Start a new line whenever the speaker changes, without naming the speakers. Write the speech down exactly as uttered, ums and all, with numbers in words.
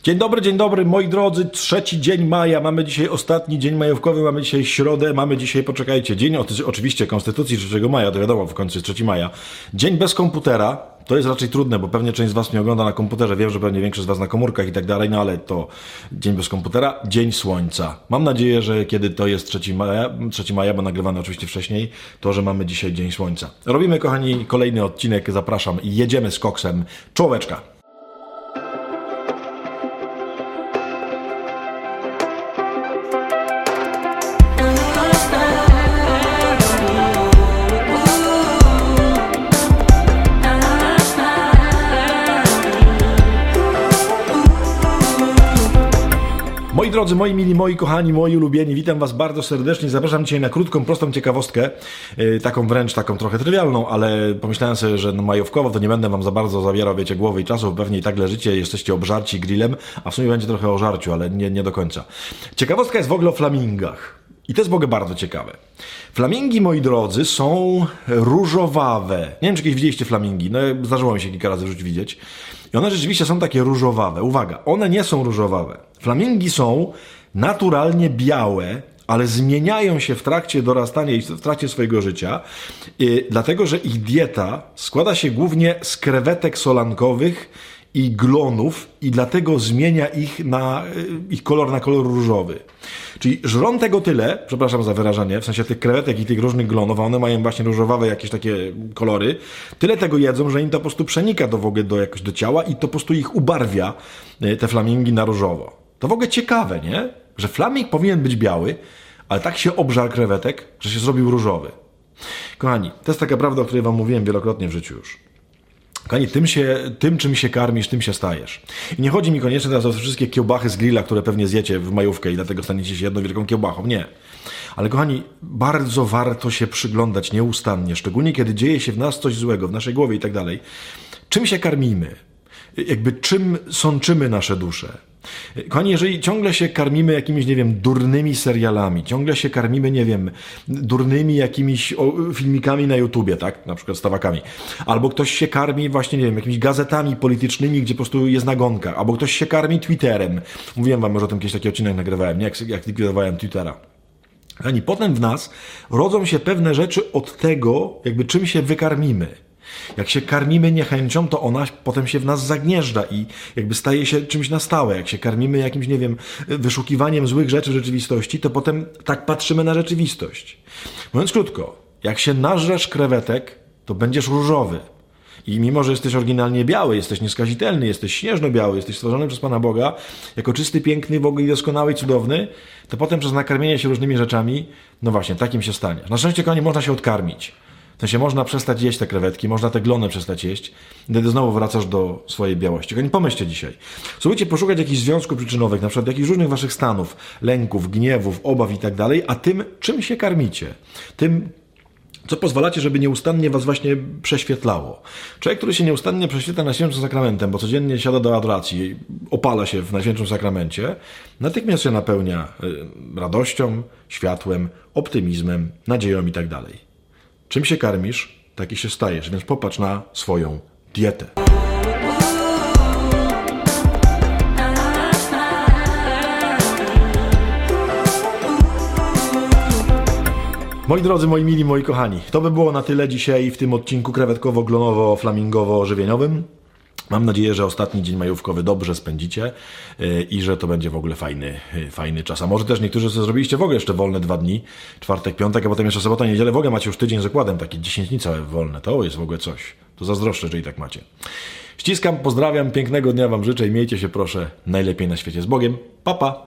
Dzień dobry, dzień dobry, moi drodzy, trzeci dzień maja, mamy dzisiaj ostatni dzień majówkowy, mamy dzisiaj środę, mamy dzisiaj, poczekajcie, dzień oczywiście Konstytucji trzeciego maja, to wiadomo, w końcu jest trzeci maja. Dzień bez komputera, to jest raczej trudne, bo pewnie część z was mnie ogląda na komputerze, wiem, że pewnie większość z was na komórkach i tak dalej, no ale to dzień bez komputera, dzień słońca. Mam nadzieję, że kiedy to jest trzeci maja, trzeci maja, bo nagrywany oczywiście wcześniej, to, że mamy dzisiaj dzień słońca. Robimy, kochani, kolejny odcinek, zapraszam i jedziemy z koksem. Czołeczka! Moi drodzy, moi mili, moi kochani, moi ulubieni, witam was bardzo serdecznie. Zapraszam dzisiaj na krótką, prostą ciekawostkę, yy, taką wręcz, taką trochę trywialną, ale pomyślałem sobie, że no majówkowo to nie będę wam za bardzo zabierał, wiecie, głowy i czasu, pewnie i tak leżycie, jesteście obżarci grillem, a w sumie będzie trochę o żarciu, ale nie, nie do końca. Ciekawostka jest w ogóle o flamingach. I to jest w ogóle bardzo ciekawe. Flamingi, moi drodzy, są różowawe. Nie wiem, czy kiedyś widzieliście flamingi. No, zdarzyło mi się kilka razy w życiu widzieć. I one rzeczywiście są takie różowawe. Uwaga, one nie są różowawe. Flamingi są naturalnie białe, ale zmieniają się w trakcie dorastania i w trakcie swojego życia, yy, dlatego że ich dieta składa się głównie z krewetek solankowych i glonów i dlatego zmienia ich na ich kolor na kolor różowy. Czyli żrą tego tyle, przepraszam za wyrażenie, w sensie tych krewetek i tych różnych glonów, a one mają właśnie różowawe jakieś takie kolory, tyle tego jedzą, że im to po prostu przenika do w ogóle do jakoś do ciała i to po prostu ich ubarwia, te flamingi, na różowo. To w ogóle ciekawe, nie? Że flaming powinien być biały, ale tak się obżar krewetek, że się zrobił różowy. Kochani, to jest taka prawda, o której wam mówiłem wielokrotnie w życiu już. Kochani, tym, się, tym, czym się karmisz, tym się stajesz. I nie chodzi mi koniecznie teraz o wszystkie kiełbachy z grilla, które pewnie zjecie w majówkę i dlatego staniecie się jedną wielką kiełbachą. Nie. Ale kochani, bardzo warto się przyglądać nieustannie, szczególnie kiedy dzieje się w nas coś złego, w naszej głowie i tak dalej. Czym się karmimy? Jakby czym sączymy nasze dusze? Kochani, jeżeli ciągle się karmimy jakimiś, nie wiem, durnymi serialami, ciągle się karmimy, nie wiem, durnymi jakimiś filmikami na YouTubie, tak, na przykład stawakami, albo ktoś się karmi właśnie, nie wiem, jakimiś gazetami politycznymi, gdzie po prostu jest nagonka, albo ktoś się karmi Twitterem. Mówiłem wam, że o tym kiedyś taki odcinek nagrywałem, nie? Jak, jak likwidowałem Twittera. Kochani, potem w nas rodzą się pewne rzeczy od tego, jakby czym się wykarmimy. Jak się karmimy niechęcią, to ona potem się w nas zagnieżdża i jakby staje się czymś na stałe. Jak się karmimy jakimś, nie wiem, wyszukiwaniem złych rzeczy w rzeczywistości, to potem tak patrzymy na rzeczywistość. Mówiąc krótko, jak się nażresz krewetek, to będziesz różowy. I mimo, że jesteś oryginalnie biały, jesteś nieskazitelny, jesteś śnieżno-biały, jesteś stworzony przez Pana Boga, jako czysty, piękny, w ogóle doskonały i cudowny, to potem przez nakarmienie się różnymi rzeczami, no właśnie, takim się staniesz. Na szczęście, kochani, można się odkarmić. W sensie można przestać jeść te krewetki, można te glony przestać jeść, wtedy znowu wracasz do swojej białości. Kochani, pomyślcie dzisiaj. Spróbujcie poszukać jakichś związków przyczynowych, na przykład jakichś różnych waszych stanów, lęków, gniewów, obaw i tak dalej, a tym, czym się karmicie. Tym, co pozwalacie, żeby nieustannie was właśnie prześwietlało. Człowiek, który się nieustannie prześwietla Najświętszym Sakramentem, bo codziennie siada do adoracji, opala się w Najświętszym Sakramencie, natychmiast się napełnia radością, światłem, optymizmem, nadzieją i tak dalej. Czym się karmisz, taki się stajesz, więc popatrz na swoją dietę. Moi drodzy, moi mili, moi kochani, to by było na tyle dzisiaj w tym odcinku krewetkowo-glonowo-flamingowo-żywieniowym. Mam nadzieję, że ostatni dzień majówkowy dobrze spędzicie yy, i że to będzie w ogóle fajny, yy, fajny czas. A może też niektórzy sobie zrobiliście w ogóle jeszcze wolne dwa dni, czwartek, piątek, a potem jeszcze sobota, niedzielę. W ogóle macie już tydzień z okładem, takie dziesięć dni całe wolne. To jest w ogóle coś. To zazdroszczę, że i tak macie. Ściskam, pozdrawiam, pięknego dnia wam życzę i miejcie się proszę najlepiej na świecie. Z Bogiem. Pa, pa!